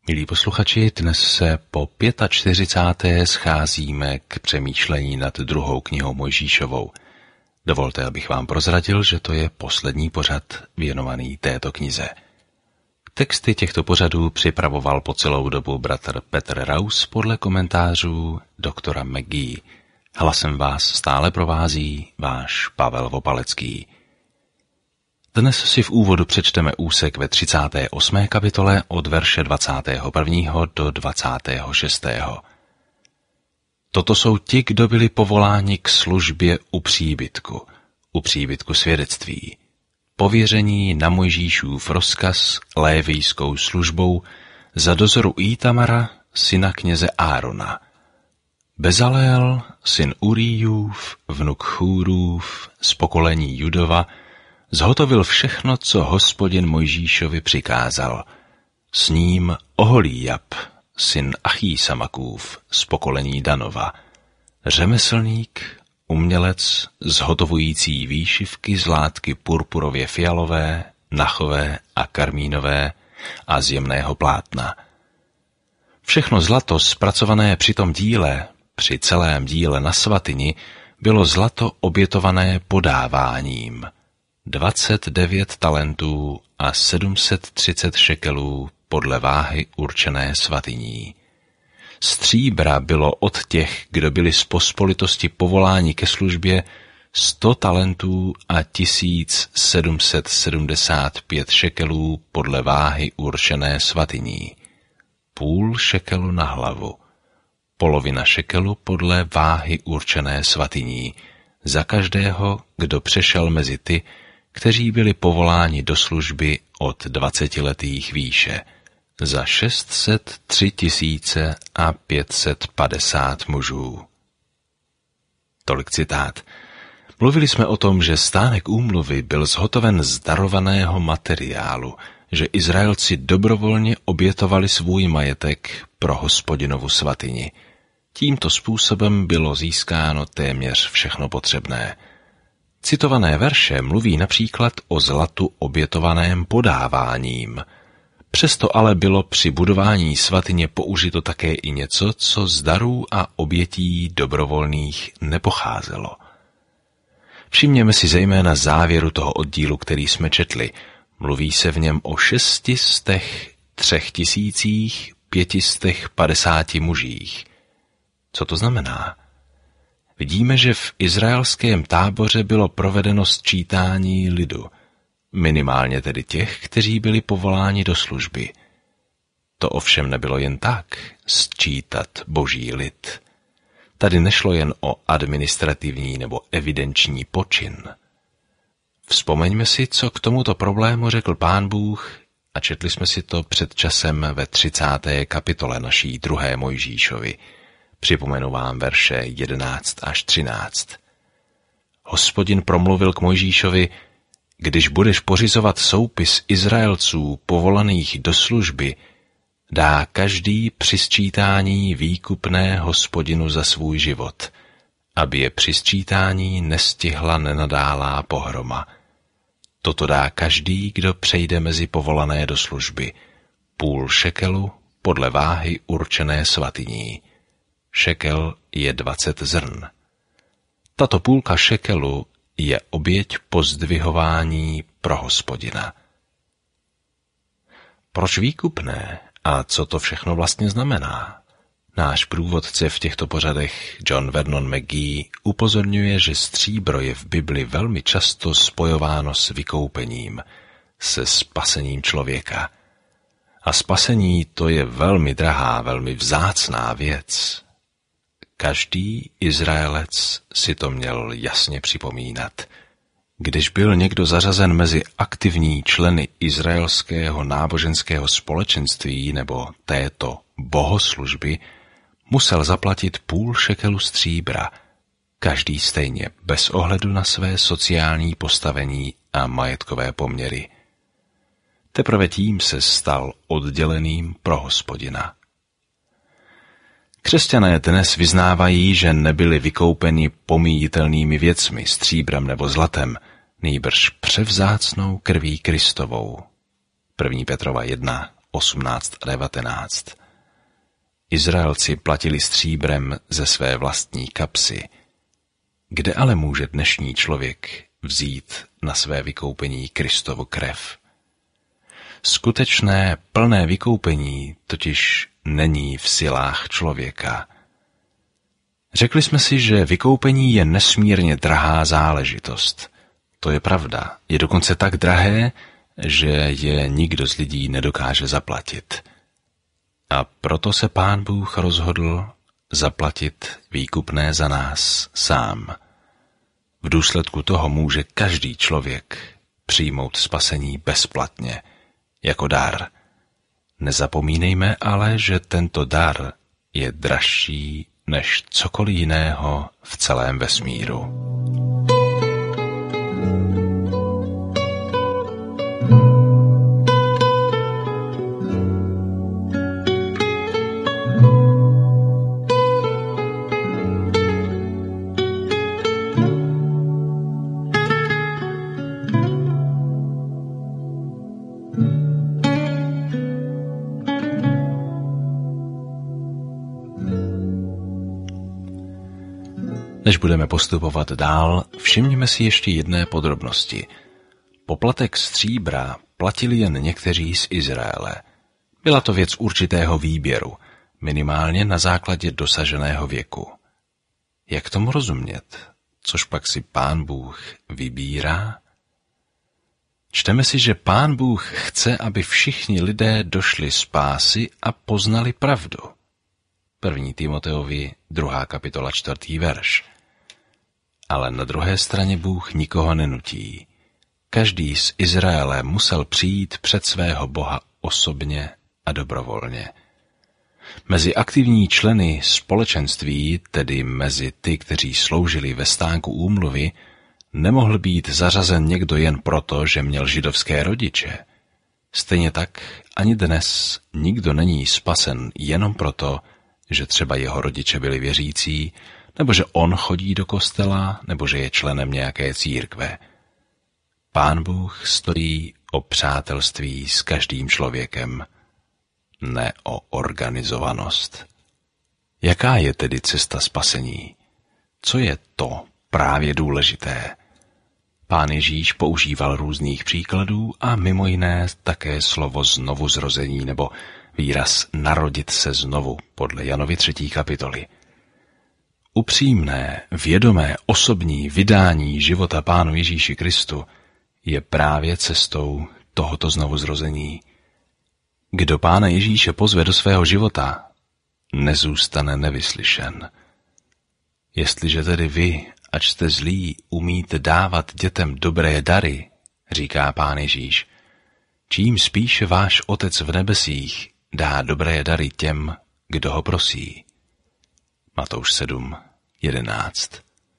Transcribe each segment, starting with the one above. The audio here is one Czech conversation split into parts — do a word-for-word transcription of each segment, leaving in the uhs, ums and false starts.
Milí posluchači, dnes se po čtyřicáté páté scházíme k přemýšlení nad druhou knihou Mojžíšovou. Dovolte, abych vám prozradil, že to je poslední pořad věnovaný této knize. Texty těchto pořadů připravoval po celou dobu bratr Petr Raus podle komentářů doktora McGee. Hlasem vás stále provází váš Pavel Vopalecký. Dnes si v úvodu přečteme úsek ve třicáté osmé kapitole od verše dvacátého prvního do dvacátého šestého Toto jsou ti, kdo byli povoláni k službě u příbytku, u příbytku svědectví. Pověření na Mojžíšův rozkaz lévijskou službou za dozoru Ítamara, syna kněze Árona. Bezaleel, syn Urijův, vnuk Chúrův, z pokolení Judova, zhotovil všechno, co Hospodin Mojžíšovi přikázal. S ním Oholíjab, syn Achísamakův, z pokolení Danova, řemeslník, umělec, zhotovující výšivky z látky purpurově fialové, nachové a karmínové a z jemného plátna. Všechno zlato zpracované při tom díle, při celém díle na svatyni, bylo zlato obětované podáváním. dvacet devět talentů a sedm set třicet šekelů podle váhy určené svatyní. Stříbra bylo od těch, kdo byli z pospolitosti povoláni ke službě, sto talentů a tisíc sedm set sedmdesát pět šekelů podle váhy určené svatyní. Půl šekelu na hlavu. Polovina šekelu podle váhy určené svatyní. Za každého, kdo přešel mezi ty, kteří byli povoláni do služby od dvacetiletých výše, za šest set tři tisíce a pět set padesát mužů. Tolik citát. Mluvili jsme o tom, že stánek úmluvy byl zhotoven z darovaného materiálu, že Izraelci dobrovolně obětovali svůj majetek pro Hospodinovu svatyni. Tímto způsobem bylo získáno téměř všechno potřebné. Citované verše mluví například o zlatu obětovaném podáváním. Přesto ale bylo při budování svatyně použito také i něco, co z darů a obětí dobrovolných nepocházelo. Všimněme si zejména závěru toho oddílu, který jsme četli. Mluví se v něm o šestistech třech tisících pětistech padesáti mužích. Co to znamená? Vidíme, že v izraelském táboře bylo provedeno sčítání lidu, minimálně tedy těch, kteří byli povoláni do služby. To ovšem nebylo jen tak, sčítat boží lid. Tady nešlo jen o administrativní nebo evidenční počin. Vzpomeňme si, co k tomuto problému řekl Pán Bůh, a četli jsme si to před časem ve třicáté kapitole naší druhé Mojžíšovi. Připomenu vám verše jedenáct až třináct. Hospodin promluvil k Mojžíšovi: když budeš pořizovat soupis Izraelců povolaných do služby, dá každý při sčítání výkupné Hospodinu za svůj život, aby je při sčítání nestihla nenadálá pohroma. Toto dá každý, kdo přejde mezi povolané do služby, půl šekelu podle váhy určené svatyní. Šekel je dvacet zrn. Tato půlka šekelu je oběť pozdvihování pro Hospodina. Proč výkupné a co to všechno vlastně znamená? Náš průvodce v těchto pořadech John Vernon McGee upozorňuje, že stříbro je v Bibli velmi často spojováno s vykoupením, se spasením člověka. A spasení to je velmi drahá, velmi vzácná věc. Každý Izraelec si to měl jasně připomínat. Když byl někdo zařazen mezi aktivní členy izraelského náboženského společenství nebo této bohoslužby, musel zaplatit půl šekelu stříbra, každý stejně, bez ohledu na své sociální postavení a majetkové poměry. Teprve tím se stal odděleným pro Hospodina. Křesťané dnes vyznávají, že nebyli vykoupeni pomíjitelnými věcmi, stříbrem nebo zlatem, nýbrž převzácnou krví Kristovou. první Petrova jedna, osmnáct a devatenáct. Izraelci platili stříbrem ze své vlastní kapsy. Kde ale může dnešní člověk vzít na své vykoupení Kristovu krev? Skutečné plné vykoupení totiž není v silách člověka. Řekli jsme si, že vykoupení je nesmírně drahá záležitost. To je pravda. Je dokonce tak drahé, že je nikdo z lidí nedokáže zaplatit. A proto se Pán Bůh rozhodl zaplatit výkupné za nás sám. V důsledku toho může každý člověk přijmout spasení bezplatně, jako dar. Nezapomínejme ale, že tento dar je dražší než cokoliv jiného v celém vesmíru. Než budeme postupovat dál, všimněme si ještě jedné podrobnosti. Poplatek stříbra platili jen někteří z Izraele. Byla to věc určitého výběru, minimálně na základě dosaženého věku. Jak tomu rozumět? Což pak si Pán Bůh vybírá? Čteme si, že Pán Bůh chce, aby všichni lidé došli spásy a poznali pravdu. První Timoteovi, druhá kapitola, čtvrtý verš. Ale na druhé straně Bůh nikoho nenutí. Každý z Izraele musel přijít před svého Boha osobně a dobrovolně. Mezi aktivní členy společenství, tedy mezi ty, kteří sloužili ve stánku úmluvy, nemohl být zařazen někdo jen proto, že měl židovské rodiče. Stejně tak ani dnes nikdo není spasen jenom proto, že třeba jeho rodiče byli věřící, nebo že on chodí do kostela, nebo že je členem nějaké církve. Pán Bůh stojí o přátelství s každým člověkem, ne o organizovanost. Jaká je tedy cesta spasení? Co je to právě důležité? Pán Ježíš používal různých příkladů a mimo jiné také slovo znovuzrození nebo výraz narodit se znovu podle Janovy třetí kapitoly. Upřímné, vědomé, osobní vydání života Pánu Ježíši Kristu je právě cestou tohoto znovuzrození. Kdo Pána Ježíše pozve do svého života, nezůstane nevyslyšen. Jestliže tedy vy, ač jste zlí, umíte dávat dětem dobré dary, říká Pán Ježíš, čím spíše váš Otec v nebesích dá dobré dary těm, kdo ho prosí. Matouš sedm, jedenáct.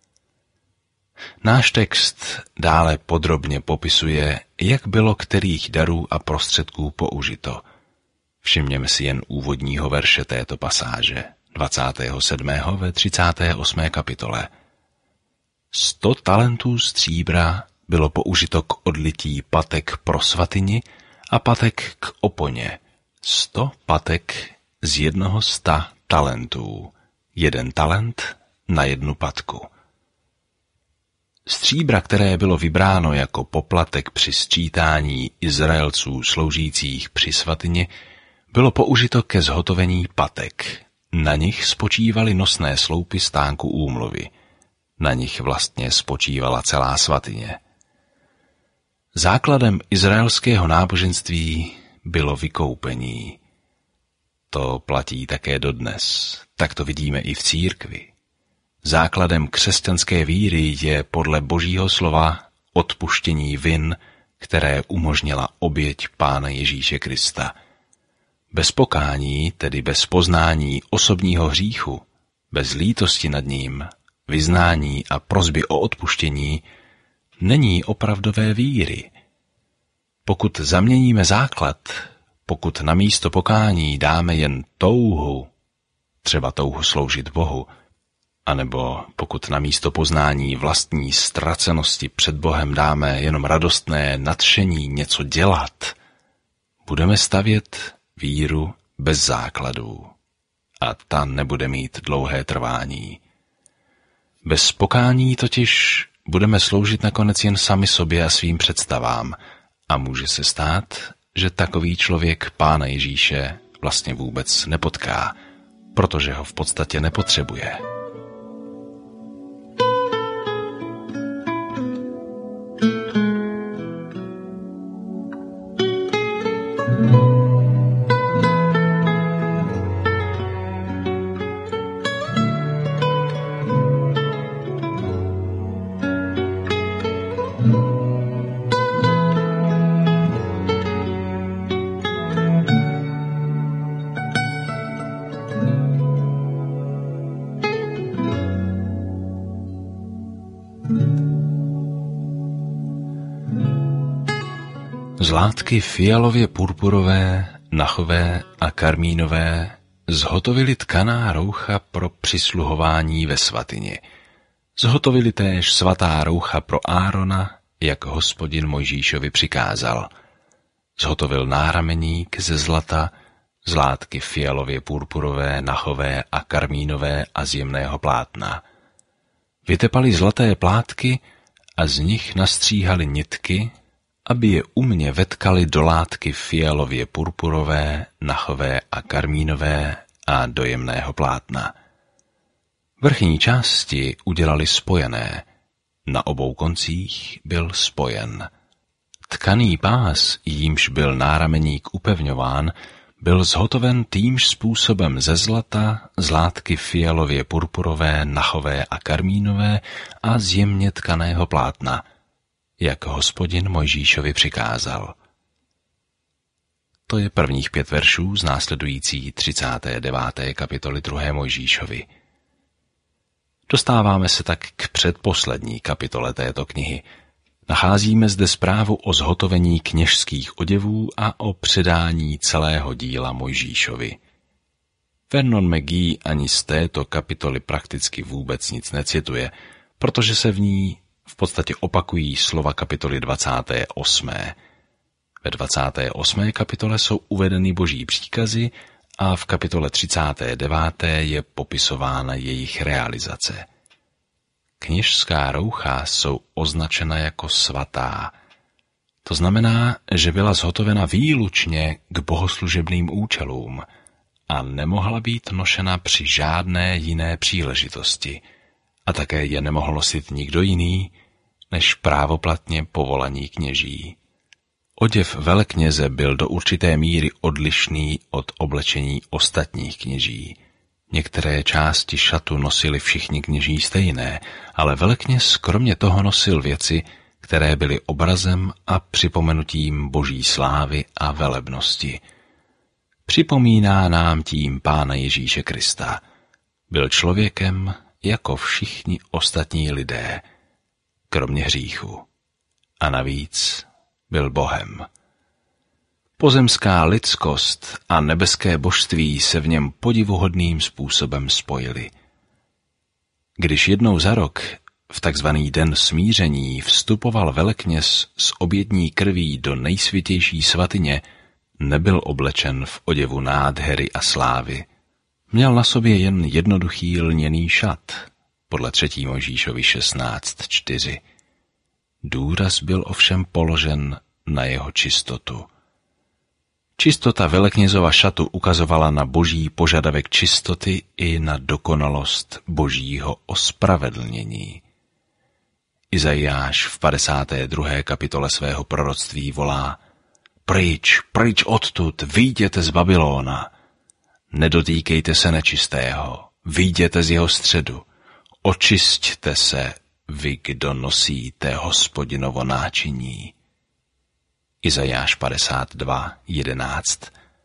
Náš text dále podrobně popisuje, jak bylo kterých darů a prostředků použito. Všimněme si jen úvodního verše této pasáže, dvacátého sedmého ve třicáté osmé kapitole. Sto talentů stříbra bylo použito k odlití patek pro svatyni a patek k oponě. Sto patek z jednoho sta talentů. Jeden talent na jednu patku. Stříbra, které bylo vybráno jako poplatek při sčítání Izraelců sloužících při svatyni, bylo použito ke zhotovení patek. Na nich spočívaly nosné sloupy stánku úmluvy. Na nich vlastně spočívala celá svatyně. Základem izraelského náboženství bylo vykoupení. To platí také dodnes. Tak to vidíme i v církvi. Základem křesťanské víry je podle Božího slova odpuštění vin, které umožnila oběť Pána Ježíše Krista. Bez pokání, tedy bez poznání osobního hříchu, bez lítosti nad ním, vyznání a prosby o odpuštění, není opravdové víry. Pokud zaměníme základ, pokud na místo pokání dáme jen touhu, třeba touhu sloužit Bohu, anebo pokud na místo poznání vlastní ztracenosti před Bohem dáme jenom radostné nadšení něco dělat, budeme stavět víru bez základů. A ta nebude mít dlouhé trvání. Bez pokání totiž budeme sloužit nakonec jen sami sobě a svým představám a může se stát, že takový člověk Pána Ježíše vlastně vůbec nepotká, protože ho v podstatě nepotřebuje. Zlátky fialově purpurové, nachové a karmínové zhotovili tkaná roucha pro přisluhování ve svatyni. Zhotovili též svatá roucha pro Árona, jak Hospodin Mojžíšovi přikázal. Zhotovil nárameník ze zlata, zlátky fialově purpurové, nachové a karmínové a z jemného plátna. Vytepali zlaté plátky a z nich nastříhali nitky, aby je umně vetkali do látky fialově purpurové, nachové a karmínové a do jemného plátna. Vrchní části udělali spojené, na obou koncích byl spojen. Tkaný pás, jímž byl nárameník upevňován, byl zhotoven týmž způsobem ze zlata, z látky fialově purpurové, nachové a karmínové a z jemně tkaného plátna, jak Hospodin Mojžíšovi přikázal. To je prvních pět veršů z následující třicáté deváté kapitoly druhé Mojžíšovi. Dostáváme se tak k předposlední kapitole této knihy. Nacházíme zde zprávu o zhotovení kněžských oděvů a o předání celého díla Mojžíšovi. Vernon McGee ani z této kapitoly prakticky vůbec nic necituje, protože se v ní v podstatě opakují slova kapitoly dvacáté osmé. Ve dvacáté osmé kapitole jsou uvedeny boží příkazy a v kapitole třicáté deváté je popisována jejich realizace. Kněžská roucha jsou označena jako svatá. To znamená, že byla zhotovena výlučně k bohoslužebným účelům a nemohla být nošena při žádné jiné příležitosti a také je nemohl nosit nikdo jiný než právoplatně povolaní kněží. Oděv velekněze byl do určité míry odlišný od oblečení ostatních kněží. Některé části šatu nosili všichni kněží stejné, ale velekněz kromě toho nosil věci, které byly obrazem a připomenutím boží slávy a velebnosti. Připomíná nám tím Pána Ježíše Krista. Byl člověkem jako všichni ostatní lidé, kromě hříchu. A navíc byl Bohem. Pozemská lidskost a nebeské božství se v něm podivuhodným způsobem spojily. Když jednou za rok, v takzvaný den smíření, vstupoval velekněz s obětní krví do nejsvětější svatyně, nebyl oblečen v oděvu nádhery a slávy. Měl na sobě jen jednoduchý lněný šat, podle třetí Mojžíšovi šestnáct čtyři. Důraz byl ovšem položen na jeho čistotu. Čistota veleknězova šatu ukazovala na boží požadavek čistoty i na dokonalost božího ospravedlnění. Izajáš v padesáté druhé kapitole svého proroctví volá: Pryč, pryč odtud, vyjděte z Babylona. Nedotýkejte se nečistého, vyjděte z jeho středu, očisťte se, vy, kdo nosíte Hospodinovo náčiní. Izajáš padesát dva jedenáct.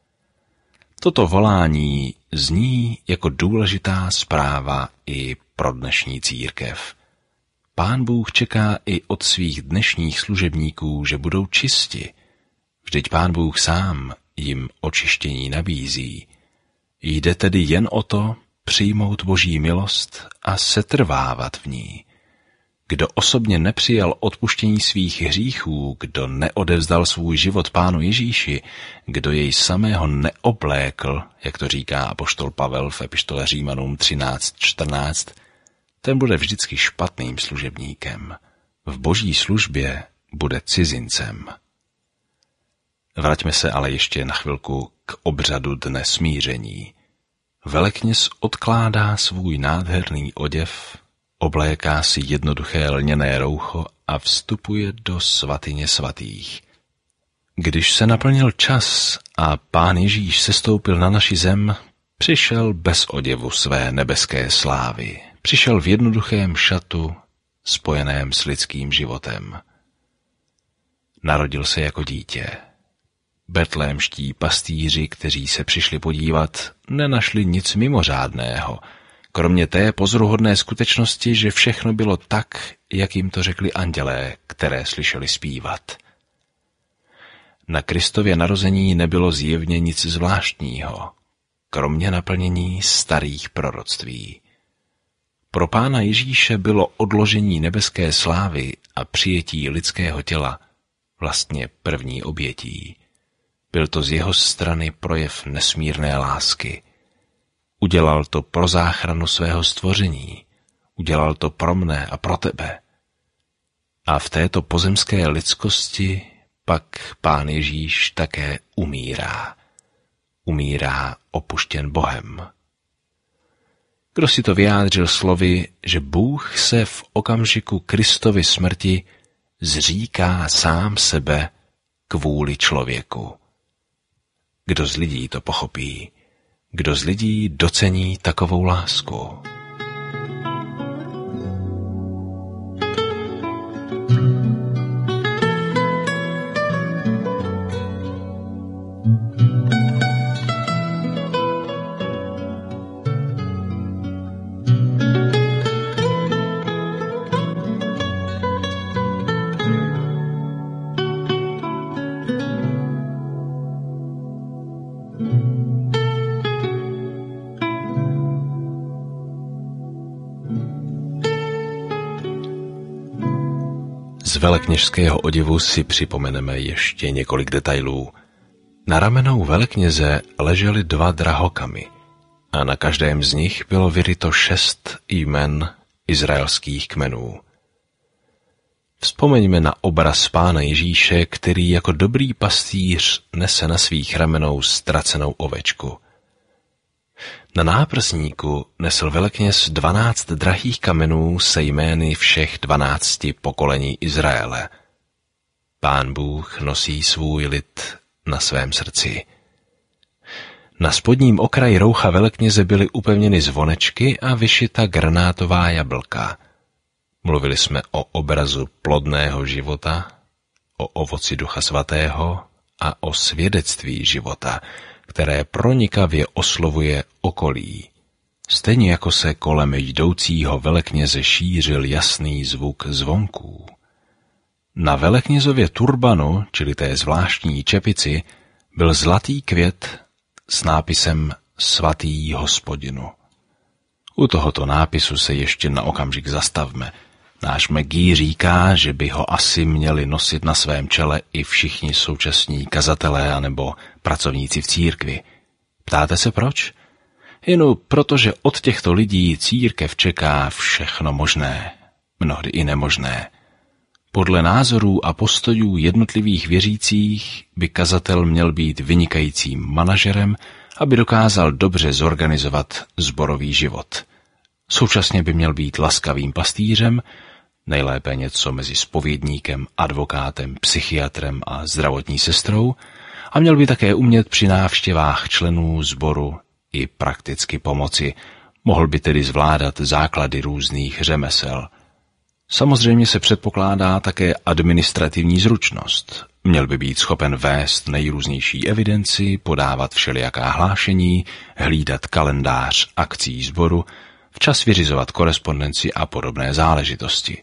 Toto volání zní jako důležitá zpráva i pro dnešní církev. Pán Bůh čeká i od svých dnešních služebníků, že budou čisti. Vždyť Pán Bůh sám jim očištění nabízí. Jde tedy jen o to přijmout boží milost a setrvávat v ní. Kdo osobně nepřijal odpuštění svých hříchů, kdo neodevzdal svůj život Pánu Ježíši, kdo jej samého neoblékl, jak to říká apoštol Pavel v epištole Římanům třináct čtrnáct, ten bude vždycky špatným služebníkem. V boží službě bude cizincem. Vraťme se ale ještě na chvilku k obřadu dne smíření. Velekněz odkládá svůj nádherný oděv, obléká si jednoduché lněné roucho a vstupuje do svatyně svatých. Když se naplnil čas a Pán Ježíš sestoupil na naši zem, přišel bez oděvu své nebeské slávy. Přišel v jednoduchém šatu, spojeném s lidským životem. Narodil se jako dítě. Betlémští pastýři, kteří se přišli podívat, nenašli nic mimořádného, kromě té pozoruhodné skutečnosti, že všechno bylo tak, jak jim to řekli andělé, které slyšeli zpívat. Na Kristově narození nebylo zjevně nic zvláštního, kromě naplnění starých proroctví. Pro Pána Ježíše bylo odložení nebeské slávy a přijetí lidského těla vlastně první obětí. Byl to z jeho strany projev nesmírné lásky. Udělal to pro záchranu svého stvoření. Udělal to pro mne a pro tebe. A v této pozemské lidskosti pak Pán Ježíš také umírá. Umírá opuštěn Bohem. Kdo si to vyjádřil slovy, že Bůh se v okamžiku Kristovy smrti zříká sám sebe kvůli člověku. Kdo z lidí to pochopí? Kdo z lidí docení takovou lásku? Z velekněžského oděvu si připomeneme ještě několik detailů. Na ramenou velekněze ležely dva drahokamy a na každém z nich bylo vyryto šest jmen izraelských kmenů. Vzpomeňme na obraz Pána Ježíše, který jako dobrý pastýř nese na svých ramenou ztracenou ovečku. Na náprsníku nesl velekněz dvanáct drahých kamenů se jmény všech dvanácti pokolení Izraele. Pán Bůh nosí svůj lid na svém srdci. Na spodním okraji roucha velekněze byly upevněny zvonečky a vyšita granátová jablka. Mluvili jsme o obrazu plodného života, o ovoci Ducha Svatého a o svědectví života, které pronikavě oslovuje okolí. Stejně jako se kolem jdoucího velekněze šířil jasný zvuk zvonků. Na veleknězově turbanu, čili té zvláštní čepici, byl zlatý květ s nápisem Svatý Hospodinu. U tohoto nápisu se ještě na okamžik zastavme. Náš Megí říká, že by ho asi měli nosit na svém čele i všichni současní kazatelé anebo pracovníci v církvi. Ptáte se proč? Jen protože od těchto lidí církev čeká všechno možné, mnohdy i nemožné. Podle názorů a postojů jednotlivých věřících by kazatel měl být vynikajícím manažerem, aby dokázal dobře zorganizovat sborový život. Současně by měl být laskavým pastýřem, nejlépe něco mezi zpovědníkem, advokátem, psychiatrem a zdravotní sestrou, a měl by také umět při návštěvách členů sboru i prakticky pomoci, mohl by tedy zvládat základy různých řemesel. Samozřejmě se předpokládá také administrativní zručnost. Měl by být schopen vést nejrůznější evidenci, podávat všelijaká hlášení, hlídat kalendář akcí sboru, včas vyřizovat korespondenci a podobné záležitosti.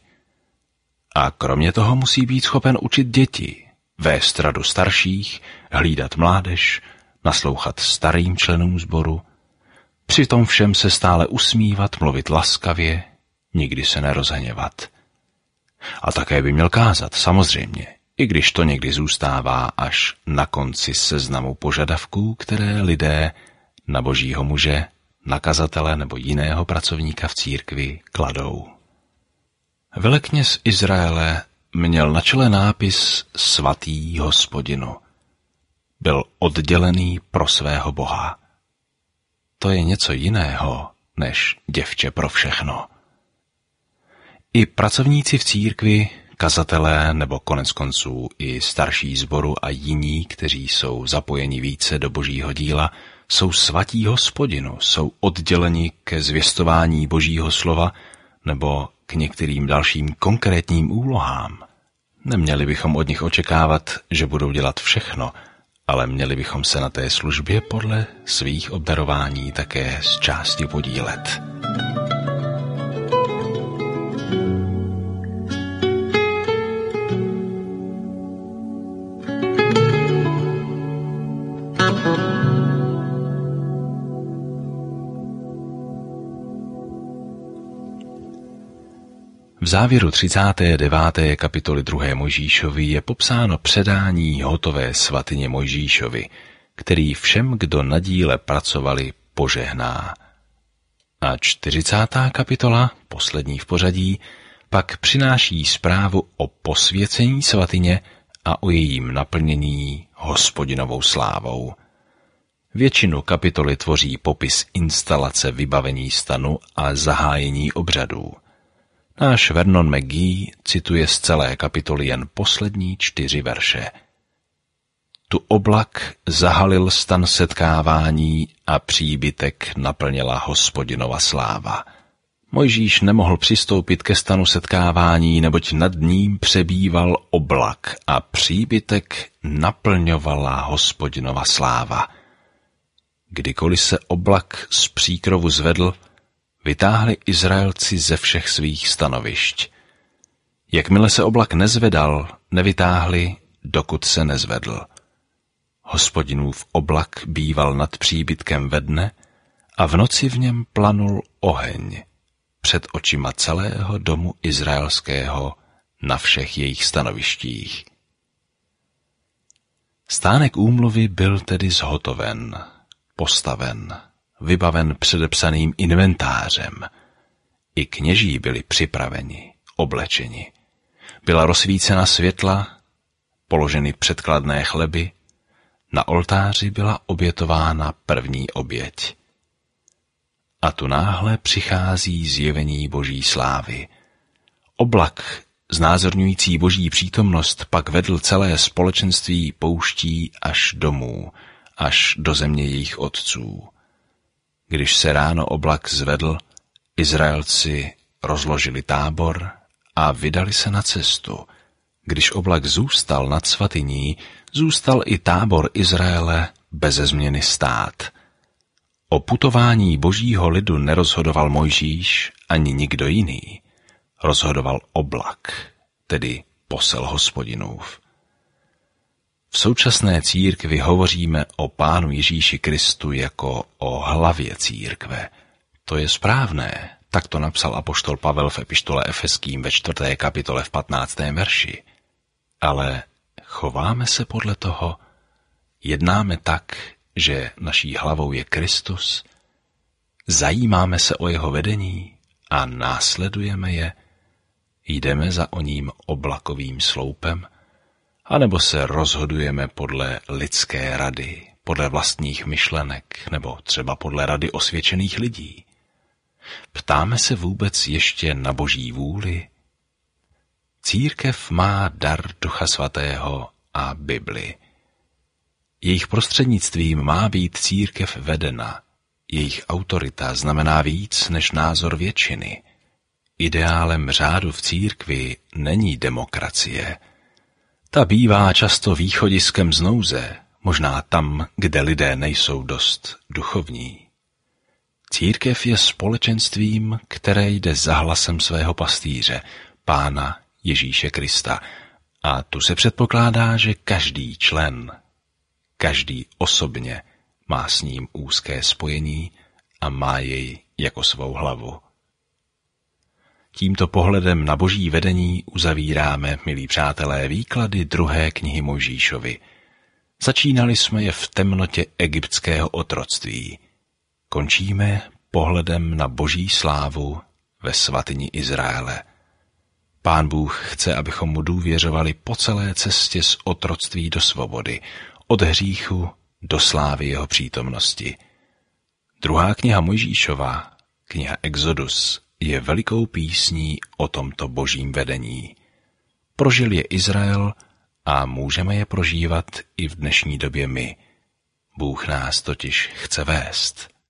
A kromě toho musí být schopen učit děti, vést radu starších, hlídat mládež, naslouchat starým členům sboru, přitom všem se stále usmívat, mluvit laskavě, nikdy se nerozhněvat. A také by měl kázat, samozřejmě, i když to někdy zůstává až na konci seznamu požadavků, které lidé na božího muže, na kazatele nebo jiného pracovníka v církvi kladou. Velekněz Izraele měl na čele nápis Svatý Hospodinu. Byl oddělený pro svého Boha. To je něco jiného než děvče pro všechno. I pracovníci v církvi, kazatelé nebo koneckonců i starší sboru a jiní, kteří jsou zapojeni více do božího díla, jsou svatí Hospodinu, jsou odděleni ke zvěstování božího slova nebo k některým dalším konkrétním úlohám. Neměli bychom od nich očekávat, že budou dělat všechno, ale měli bychom se na té službě podle svých obdarování také z části podílet. V závěru třicáté deváté kapitoly druhé Mojžíšovy je popsáno předání hotové svatyně Mojžíšovi, který všem, kdo na díle pracovali, požehná. A čtyřicátá kapitola, poslední v pořadí, pak přináší zprávu o posvěcení svatyně a o jejím naplnění Hospodinovou slávou. Většinu kapitoly tvoří popis instalace vybavení stanu a zahájení obřadů. Náš Vernon McGee cituje z celé kapitoly jen poslední čtyři verše. Tu oblak zahalil stan setkávání a příbytek naplnila Hospodinova sláva. Mojžíš nemohl přistoupit ke stanu setkávání, neboť nad ním přebýval oblak a příbytek naplňovala Hospodinova sláva. Kdykoliv se oblak z příkrovu zvedl, vytáhli Izraelci ze všech svých stanovišť. Jakmile se oblak nezvedal, nevytáhli, dokud se nezvedl. Hospodinův oblak býval nad příbytkem ve dne a v noci v něm planul oheň před očima celého domu izraelského na všech jejich stanovištích. Stánek úmluvy byl tedy zhotoven, postaven, vybaven předepsaným inventářem. I kněží byli připraveni, oblečeni. Byla rozsvícena světla, položeny předkladné chleby, na oltáři byla obětována první oběť. A tu náhle přichází zjevení boží slávy. Oblak, znázorňující boží přítomnost, pak vedl celé společenství pouští až domů, až do země jejich otců. Když se ráno oblak zvedl, Izraelci rozložili tábor a vydali se na cestu. Když oblak zůstal nad svatyní, zůstal i tábor Izraele beze změny stát. O putování božího lidu nerozhodoval Mojžíš ani nikdo jiný. Rozhodoval oblak, tedy posel Hospodinův. V současné církvi hovoříme o Pánu Ježíši Kristu jako o hlavě církve. To je správné, tak to napsal apoštol Pavel v epištole Efeským ve čtvrté kapitole v patnáctém verši. Ale chováme se podle toho, jednáme tak, že naší hlavou je Kristus, zajímáme se o jeho vedení a následujeme je, jdeme za oním oblakovým sloupem, anebo se rozhodujeme podle lidské rady, podle vlastních myšlenek nebo třeba podle rady osvědčených lidí. Ptáme se vůbec ještě na boží vůli? Církev má dar Ducha Svatého a Bibli. Jejich prostřednictvím má být církev vedena. Jejich autorita znamená víc než názor většiny. Ideálem řádu v církvi není demokracie. Ta bývá často východiskem z nouze, možná tam, kde lidé nejsou dost duchovní. Církev je společenstvím, které jde za hlasem svého pastýře, Pána Ježíše Krista. A tu se předpokládá, že každý člen, každý osobně má s ním úzké spojení a má jej jako svou hlavu. Tímto pohledem na boží vedení uzavíráme, milí přátelé, výklady druhé knihy Mojžíšovy. Začínali jsme je v temnotě egyptského otroctví. Končíme pohledem na boží slávu ve svatyni Izraele. Pán Bůh chce, abychom mu důvěřovali po celé cestě z otroctví do svobody, od hříchu do slávy jeho přítomnosti. Druhá kniha Mojžíšova, kniha Exodus, je velikou písní o tomto božím vedení. Prožil je Izrael a můžeme je prožívat i v dnešní době my. Bůh nás totiž chce vést.